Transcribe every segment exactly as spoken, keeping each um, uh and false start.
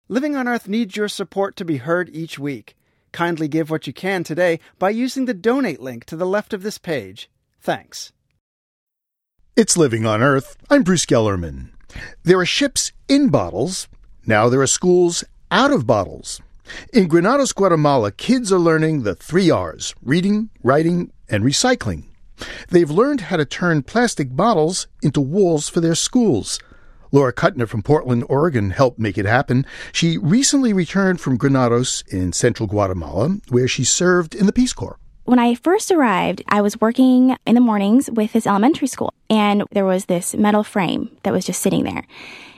Living on Earth needs your support to be heard each week. Kindly give what you can today by using the donate link to the left of this page. Thanks. It's Living on Earth. I'm Bruce Gellerman. There are ships in bottles. Now there are schools out of bottles. In Granados, Guatemala, kids are learning the three R's: reading, writing, and recycling. They've learned how to turn plastic bottles into walls for their schools. Laura Kuttner from Portland, Oregon, helped make it happen. She recently returned from Granados in central Guatemala, where she served in the Peace Corps. When I first arrived, I was working in the mornings with this elementary school, and there was this metal frame that was just sitting there.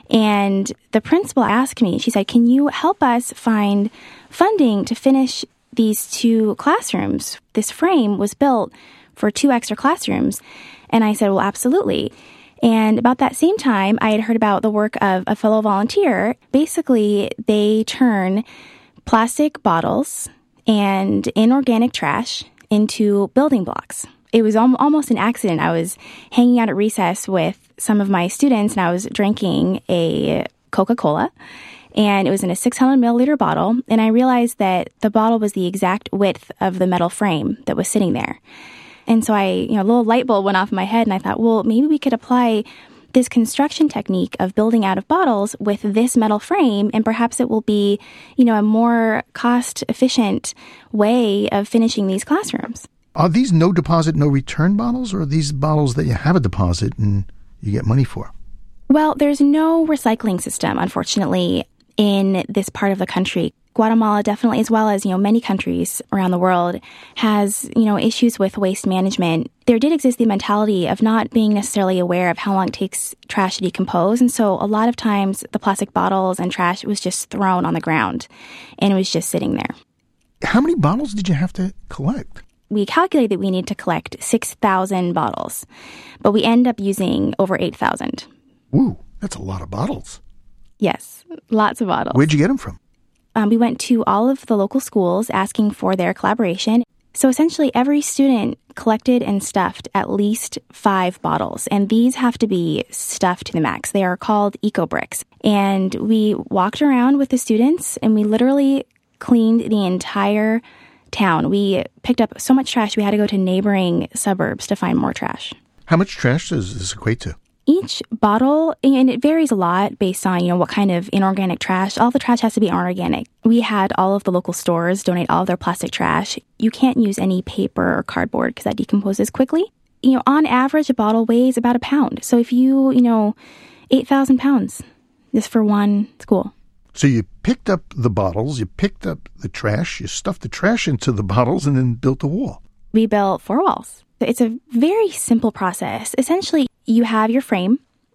And the principal asked me, she said, "Can you help us find funding to finish these two classrooms?" This frame was built for two extra classrooms. And I said, "Well, absolutely." And about that same time, I had heard about the work of a fellow volunteer. Basically, they turn plastic bottles and inorganic trash into building blocks. It was al- almost an accident. I was hanging out at recess with some of my students, and I was drinking a Coca-Cola, and it was in a six hundred milliliter bottle, and I realized that the bottle was the exact width of the metal frame that was sitting there. And so I, you know, a little light bulb went off in my head, and I thought, well, maybe we could apply this construction technique of building out of bottles with this metal frame, and perhaps it will be, you know, a more cost-efficient way of finishing these classrooms. Are these no deposit, no return bottles, or are these bottles that you have a deposit and you get money for? Well, there's no recycling system, unfortunately, in this part of the country. Guatemala definitely, as well as, you know, many countries around the world, has, you know, issues with waste management. There did exist the mentality of not being necessarily aware of how long it takes trash to decompose. And so a lot of times the plastic bottles and trash was just thrown on the ground and it was just sitting there. How many bottles did you have to collect? We calculated that we need to collect six thousand bottles, but we end up using over eight thousand. Woo, that's a lot of bottles. Yes, lots of bottles. Where'd you get them from? Um, we went to all of the local schools asking for their collaboration. So essentially every student collected and stuffed at least five bottles, and these have to be stuffed to the max. They are called eco bricks. And we walked around with the students, and we literally cleaned the entire town. We picked up so much trash, we had to go to neighboring suburbs to find more trash. How much trash does this equate to? Each bottle, and it varies a lot based on, you know, what kind of inorganic trash. All the trash has to be organic. We had all of the local stores donate all of their plastic trash. You can't use any paper or cardboard because that decomposes quickly. You know, on average, a bottle weighs about a pound. So if you, you know, eight thousand pounds just for one school. So you picked up the bottles, you picked up the trash, you stuffed the trash into the bottles, and then built a wall. We built four walls. It's a very simple process. Essentially, you have your frame,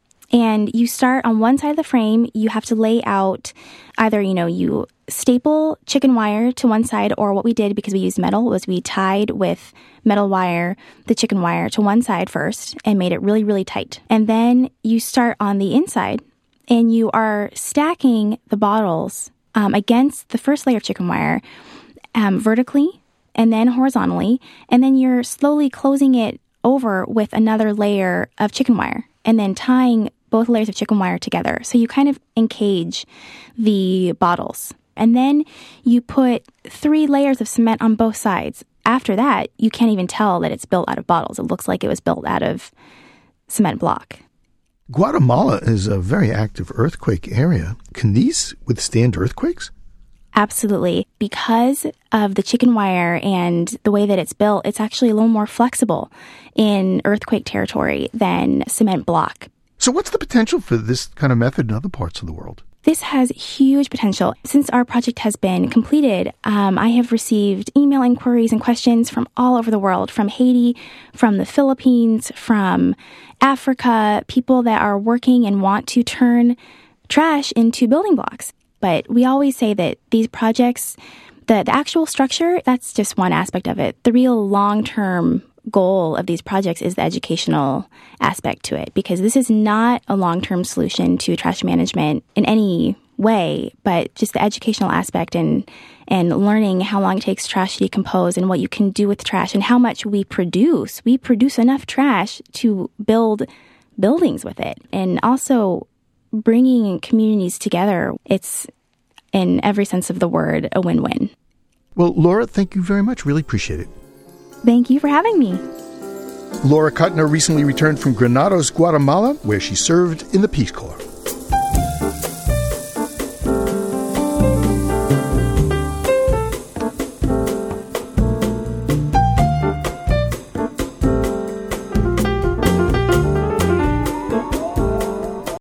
and you start on one side of the frame. You have to lay out either, you know, you staple chicken wire to one side, or what we did, because we used metal, was we tied with metal wire the chicken wire to one side first and made it really, really tight. And then you start on the inside, and you are stacking the bottles um, against the first layer of chicken wire um, vertically and then horizontally, and then you're slowly closing it over with another layer of chicken wire and then tying both layers of chicken wire together. So you kind of encage the bottles. And then you put three layers of cement on both sides. After that, you can't even tell that it's built out of bottles. It looks like it was built out of cement block. Guatemala is a very active earthquake area. Can these withstand earthquakes? Absolutely. Because of the chicken wire and the way that it's built, it's actually a little more flexible in earthquake territory than cement block. So what's the potential for this kind of method in other parts of the world? This has huge potential. Since our project has been completed, um, I have received email inquiries and questions from all over the world, from Haiti, from the Philippines, from Africa, people that are working and want to turn trash into building blocks. But we always say that these projects, the, the actual structure, that's just one aspect of it. The real long-term goal of these projects is the educational aspect to it, because this is not a long-term solution to trash management in any way, but just the educational aspect and and learning how long it takes trash to decompose and what you can do with trash and how much we produce. We produce enough trash to build buildings with it. And also bringing communities together. It's in every sense of the word, a win-win. Well, Laura, thank you very much. Really appreciate it. Thank you for having me. Laura Kuttner recently returned from Granados, Guatemala, where she served in the Peace Corps.